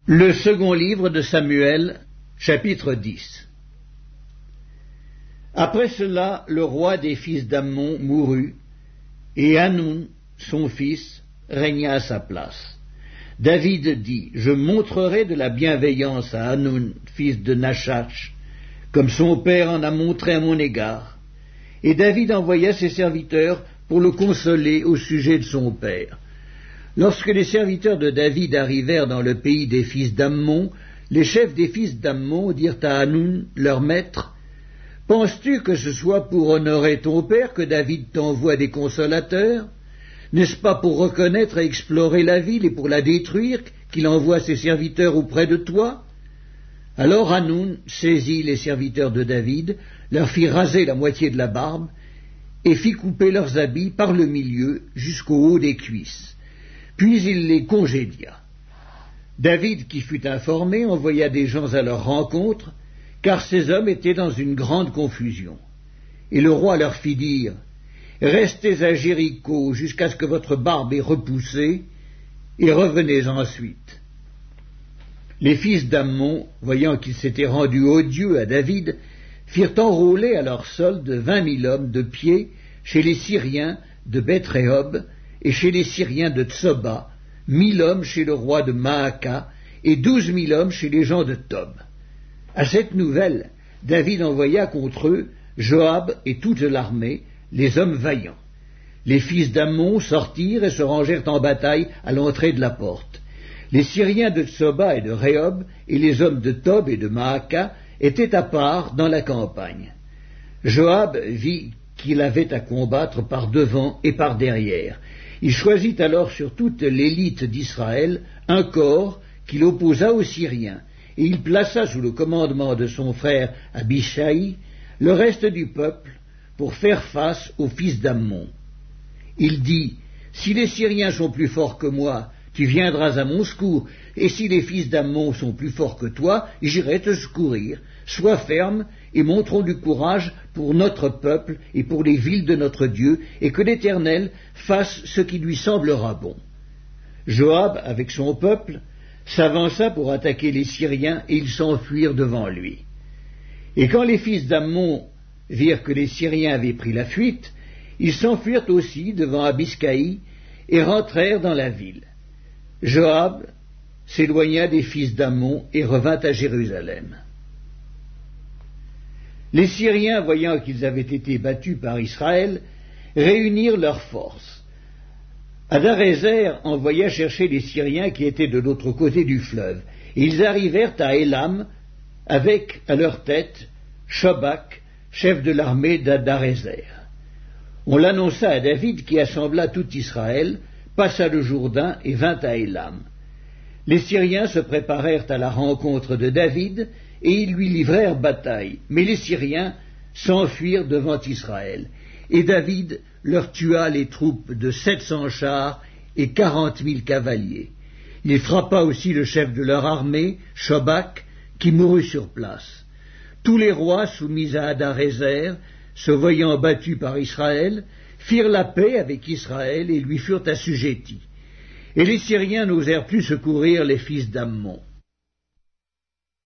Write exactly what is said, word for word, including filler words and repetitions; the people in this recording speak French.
Le second livre de Samuel, chapitre dix. Après cela, le roi des fils d'Ammon mourut, et Hanoun, son fils, régna à sa place. David dit, « Je montrerai de la bienveillance à Hanoun, fils de Nachash, comme son père en a montré à mon égard. » Et David envoya ses serviteurs pour le consoler au sujet de son père. Lorsque les serviteurs de David arrivèrent dans le pays des fils d'Ammon, les chefs des fils d'Ammon dirent à Hanoun, leur maître, « Penses-tu que ce soit pour honorer ton père que David t'envoie des consolateurs? N'est-ce pas pour reconnaître et explorer la ville et pour la détruire qu'il envoie ses serviteurs auprès de toi ?» Alors Hanoun saisit les serviteurs de David, leur fit raser la moitié de la barbe, et fit couper leurs habits par le milieu jusqu'au haut des cuisses. Puis il les congédia. David, qui fut informé, envoya des gens à leur rencontre, car ces hommes étaient dans une grande confusion. Et le roi leur fit dire, « Restez à Jéricho jusqu'à ce que votre barbe ait repoussé, et revenez ensuite. » Les fils d'Ammon, voyant qu'ils s'étaient rendus odieux à David, firent enrôler à leur solde vingt mille hommes de pied chez les Syriens de Beth-Rehob et chez les Syriens de Tsoba, mille hommes chez le roi de Maaka et douze mille hommes chez les gens de Tob. À cette nouvelle, David envoya contre eux Joab et toute l'armée, les hommes vaillants. Les fils d'Ammon sortirent et se rangèrent en bataille à l'entrée de la porte. Les Syriens de Tsoba et de Rehob et les hommes de Tob et de Maaka étaient à part dans la campagne. Joab vit qu'il avait à combattre par devant et par derrière. Il choisit alors sur toute l'élite d'Israël un corps qu'il opposa aux Syriens, et il plaça sous le commandement de son frère Abishai le reste du peuple pour faire face aux fils d'Ammon. Il dit, « Si les Syriens sont plus forts que moi, tu viendras à mon secours, et si les fils d'Ammon sont plus forts que toi, j'irai te secourir. Sois ferme, et montrons du courage pour notre peuple et pour les villes de notre Dieu, et que l'Éternel fasse ce qui lui semblera bon. » Joab, avec son peuple, s'avança pour attaquer les Syriens, et ils s'enfuirent devant lui. Et quand les fils d'Ammon virent que les Syriens avaient pris la fuite, ils s'enfuirent aussi devant Abiscaï, et rentrèrent dans la ville. Joab s'éloigna des fils d'Ammon et revint à Jérusalem. Les Syriens, voyant qu'ils avaient été battus par Israël, réunirent leurs forces. Hadarézer envoya chercher les Syriens qui étaient de l'autre côté du fleuve, et ils arrivèrent à Élam, avec à leur tête Shobak, chef de l'armée d'Hadarézer. On l'annonça à David qui assembla tout Israël, passa le Jourdain et vint à Élam. Les Syriens se préparèrent à la rencontre de David, et ils lui livrèrent bataille. Mais les Syriens s'enfuirent devant Israël, et David leur tua les troupes de sept cents chars et quarante mille cavaliers. Il frappa aussi le chef de leur armée, Shobak, qui mourut sur place. Tous les rois soumis à Hadarézer, se voyant battus par Israël, firent la paix avec Israël et lui furent assujettis. Et les Syriens n'osèrent plus secourir les fils d'Ammon.